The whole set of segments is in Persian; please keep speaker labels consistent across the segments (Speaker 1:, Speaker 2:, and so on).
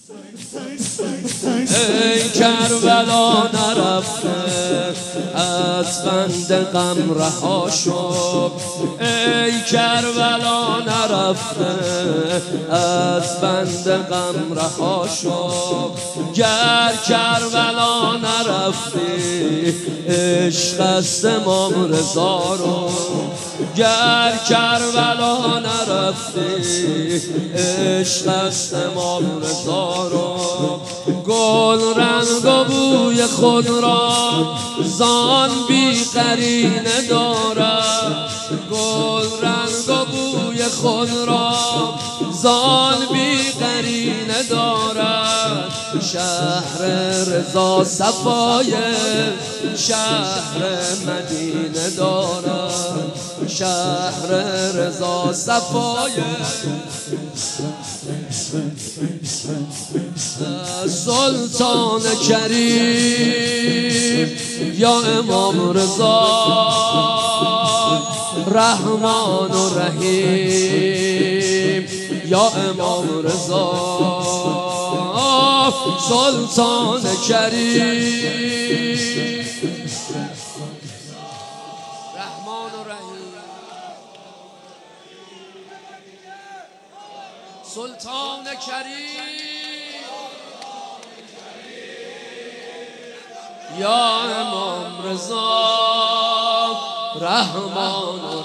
Speaker 1: ای کربلا نرفته از بند غم رها شو، ای کربلا نرفته از بند غم رها شو. گر کربلا نرفتی عشق است امام رضا رو، گر کربلا نرفتی عشق است امام رضا رو. گل رنگ و بوی خود را زان بی قرینه دارد، گل رنگ و بوی خود را زان بی قرینه دارد. شهر رضا صفای شهر مدینه دارد، شهر رضا صفای سلطان کریم یا امام رضا، رحمان و رحیم یا امام رضا. سلطان کریم رحمان و رحیم، سلطان کریم یا امام رضا، رحمان و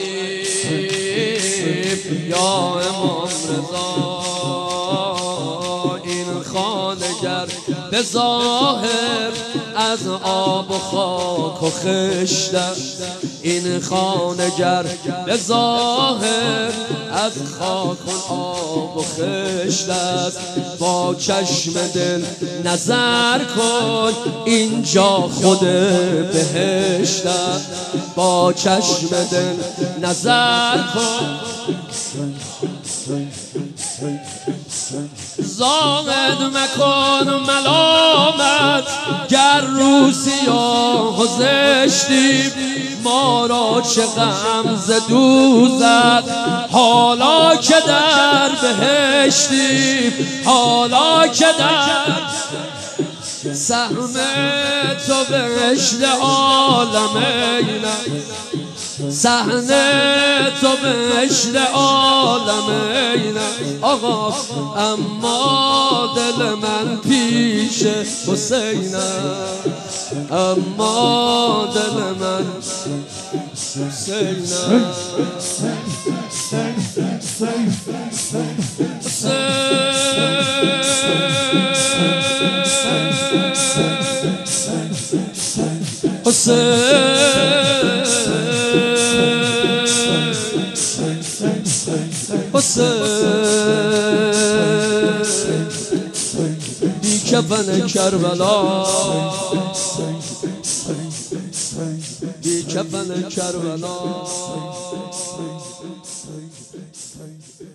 Speaker 1: رحیم یا امام رضا. این خانه گر به ظاهر از آب و خاک و خشت است، این خانه گر به ظاهر از خاک و آب و خشت است. با چشم دل نظر کن اینجا خود بهشت است، با چشم دل نظر کن. زاهد مکن ملامت گر رو سیاه و زشتیم، ما را چه غم ز دوزد حالا که در بهشتیم، حالا که در سهم تو بهشت عالم اینم، صحنه تو بهشت عالم اینم آقا. اما دل من پیش حسینم، اما دل من حسینم. بی کفن کربلا، بی کفن کربلا.